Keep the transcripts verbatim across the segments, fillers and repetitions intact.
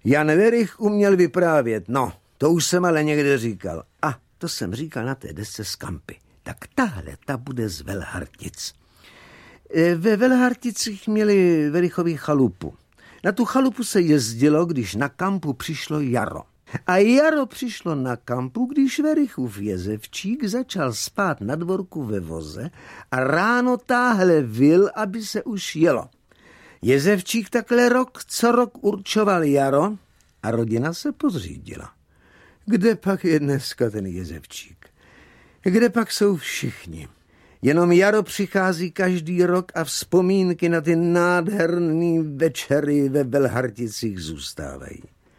Jan Werich uměl vyprávět, no, to už jsem ale někde říkal. A to jsem říkal na té desce z Kampy. Tak tahle, ta bude z Velhartic. Ve Velharticích měli Werichový chalupu. Na tu chalupu se jezdilo, když na Kampu přišlo jaro. A jaro přišlo na Kampu, když Werichův jezevčík začal spát na dvorku ve voze a ráno táhle vil, aby se už jelo. Jezevčík takhle rok co rok určoval jaro a rodina se pozřídila. Kde pak je dneska ten jezevčík? Kde pak jsou všichni? Jenom jaro přichází každý rok a vzpomínky na ty nádherný večery ve Velharticích zůstávají.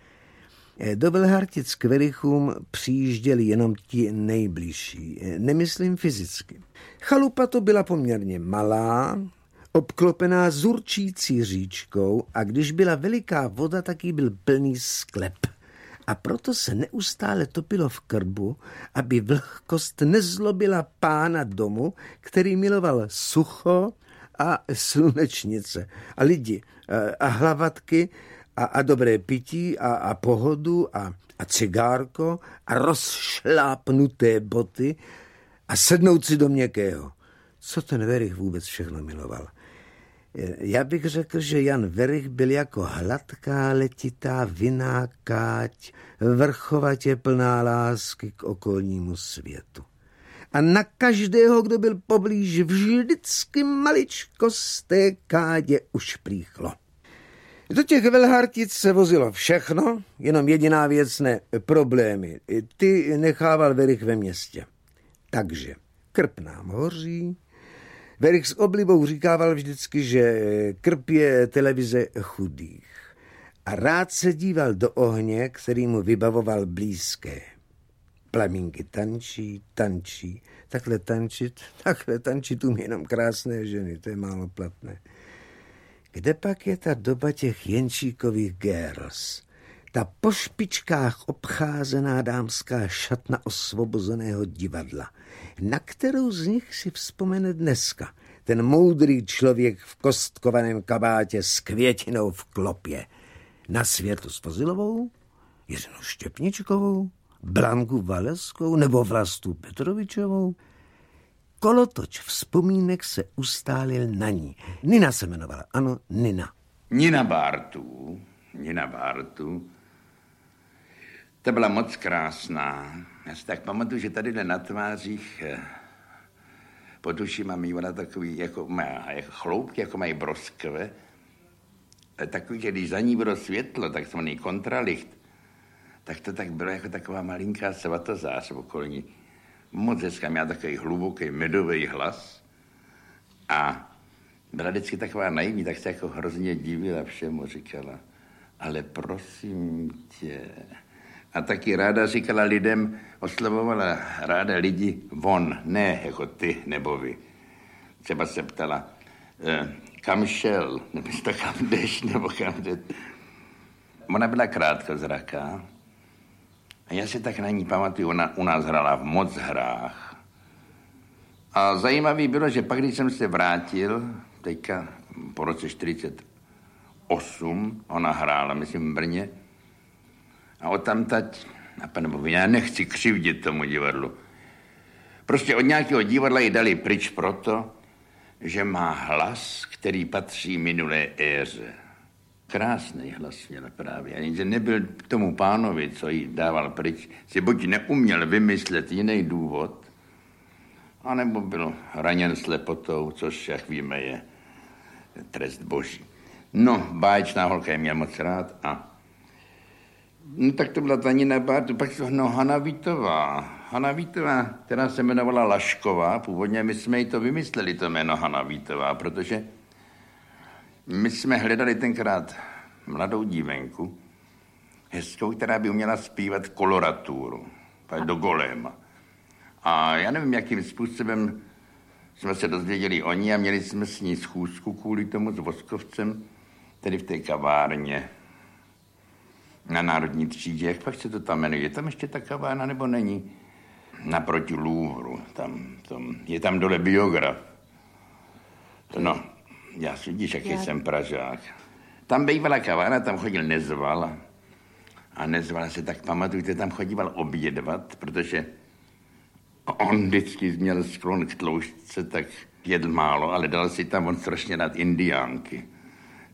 Do Velhartic k Werichům přijížděli jenom ti nejbližší, nemyslím fyzicky. Chalupa to byla poměrně malá, obklopená zurčící říčkou a když byla veliká voda, tak jí byl plný sklep. A proto se neustále topilo v krbu, aby vlhkost nezlobila pána domu, který miloval sucho a slunečnice a lidi a hlavatky a, a dobré pití a, a pohodu a, a cigárko a rozšlápnuté boty a sednout si do měkkého. Co ten Werich vůbec všechno miloval? Já bych řekl, že Jan Werich byl jako hladká letitá vinná káť, vrchovatě plná lásky k okolnímu světu. A na každého, kdo byl poblíž, vždycky maličko z té kádě ušplíchlo. Do těch Velhartic se vozilo všechno, jenom jediná věc ne, problémy. Ty nechával Werich ve městě. Takže krb nám hoří. Werich s oblibou říkával vždycky, že krb je televize chudých. A rád se díval do ohně, který mu vybavoval blízké. Plamínky tančí, tančí. Takhle tančit, takhle tančit umí jenom krásné ženy, to je málo platné. Kde pak je ta doba těch Jenčíkových girls? Ta po špičkách obcházená dámská šatna osvobozeného divadla, na kterou z nich si vzpomene dneska ten moudrý člověk v kostkovaném kabátě s květinou v klopě. Na Světlu Svozilovou, Jiřinu Štěpničkovou, Blanku Valeskou nebo Vlastu Petrovičovou. Kolotoč vzpomínek se ustálil na ní. Nina se jmenovala, ano, Nina. Nina Bartů, Nina Bartů, ta byla moc krásná. Já si tak pamatuju, že tady na tvářích pod ušima mývala takový, jako, má, jako chloupky, jako mají broskve. Takový, že když za ní bylo světlo, tak jsme kontralicht, tak to tak bylo jako taková malinká svatozář okolní. Moc hezká, měla takový hluboký medový hlas a byla vždycky taková naivní, tak se jako hrozně divila všemu, říkala, ale prosím tě. A taky ráda říkala lidem, oslovovala ráda lidi von, ne jako ty nebo vy. Třeba se ptala, e, kam šel, nebo to kam jdeš, nebo kam jdeš. Ona byla krátkozraká a já si tak na ní pamatuju, ona u nás hrála v moc hrách. A zajímavý bylo, že pak, když jsem se vrátil, teďka po roce čtyřicet osm, ona hrála, myslím, v Brně, a odtamtať, nebo já nechci křivdit tomu divadlu, prostě od nějakého divadla ji dali pryč proto, že má hlas, který patří minulé éře. Krásný hlas měla právě, ani že nebyl tomu pánovi, co jí dával pryč, si buď neuměl vymyslet jiný důvod, anebo byl raněn slepotou, což, jak víme, je trest boží. No, báječná holka je měl moc rád a no tak to byla ta Nina Bartů, pak to, no Hana Vítová. Hana Vítová, která se jmenovala Lašková, původně my jsme jí to vymysleli, to jméno Hana Vítová, protože my jsme hledali tenkrát mladou dívenku, hezkou, která by uměla zpívat koloraturu, do goléma. A já nevím, jakým způsobem jsme se dozvěděli o ní a měli jsme s ní schůzku kvůli tomu s Voskovcem, tedy v té kavárně na Národní třídě. Jak pak se to tam jmenuje? Je tam ještě ta kavárna, nebo není? Naproti Louvru. Tam, tam, je tam dole biograf. No, já si vidíš, jaký já... jsem Pražák. Tam bývala kavárna, tam chodil Nezval. a nezval se, tak pamatujte, tam chodíval obědvat, protože on vždycky měl sklon k tloušťce, tak jedl málo, ale dal si tam on strašně rád indiánky.